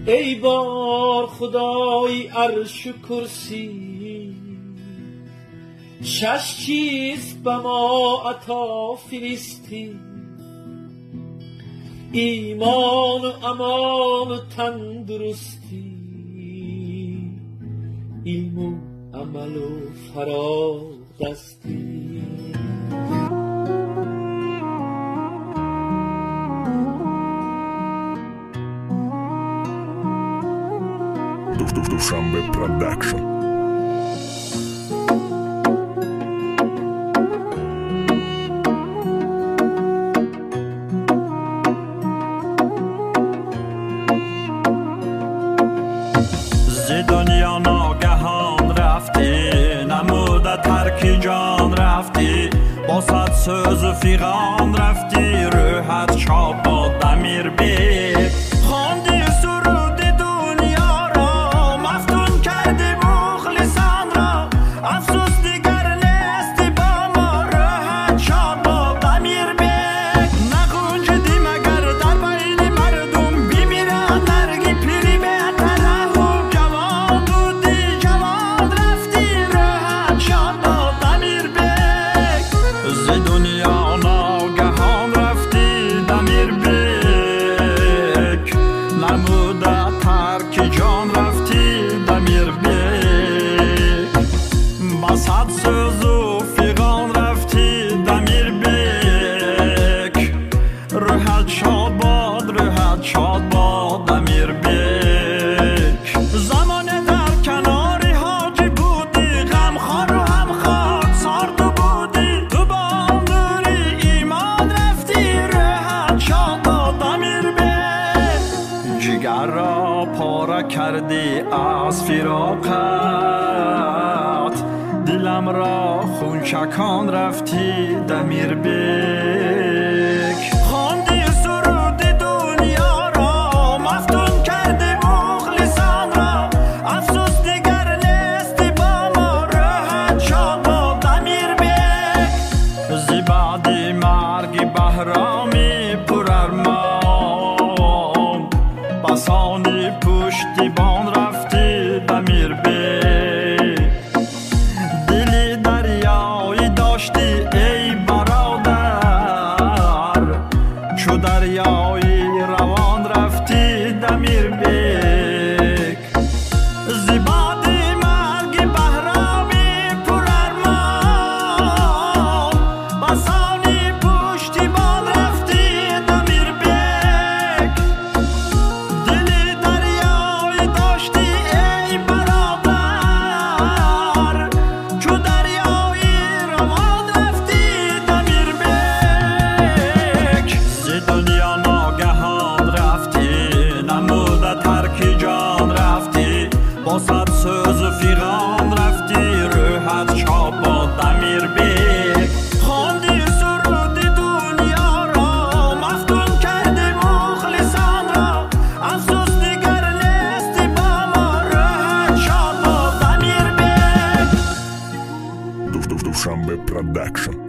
ای بار خدای عرش و کرسی، شش چیز به ما عطا فرستی، ایمان و امان و تندرستی، علم و عمل و فرادستی. Dushanbe Production. ز دنیا ناگهان رفتی، نموده ترک جان رفتی، با صد سوز و فیغان رفتی، روحت شاد با دمیر بی خواندی سرود دنیا را، مفتون کردی مخلصان را، افسوس دیگر نیستی با ما، روحت شاد با دمیر بی نگنجدی مگر در بین مردم بمیرن نرگی پیری بهتره و جوان بودی جوان رفتی، روحت شاد با دمیر بی ز دنیا ناگهان رفتی دمیر بیک، نموده ترک جان رفتی دمیر بیک، با صد سوز و فیغان رفتی دمیر بیک، روحت شاد باد روحت شاد باد دمیر بیک. زمان در کناری حاجی بودی، غمخوار و هم خاک سار تو بودی، تو با نوری ایمان رفتی، روحت شاد باد دمیر بیک. جگر را پاره کردی از فراقت، دلم را خون چکان رفتی دمیر بیک. خواندی سرود دنیا را، مفتون کردی مخلصان را، افسوس دیگر نیستی با ما، روحت شاد با دمیر بیک. ز بعد مرگ بهرامی پر ارمان، بسانی پشتیبان رفتی دمیر بیک. دلی دریایی داشتی ای برادر، چو دریایی روان رفتی دمیر بیک. ز بعد مرگ بهرامی پر ارمان، بسانی پشتیبان رفتی دمیر بیک. دلی دریایی داشتی ای برادر، چو دریایی روان رفتی دمیر بیک. ز دنیا ناگهان رفتی، نموده ترک جان رفتی، با صد سوز و فیغان رفتی، روحت شاد با دمیر بیک. خواندی سرود دنیا را، مفتون کردی مخلصان را، افسوس دیگر نیستی با ما، روحت شاد با دمیر بیک. Dushanbe Production.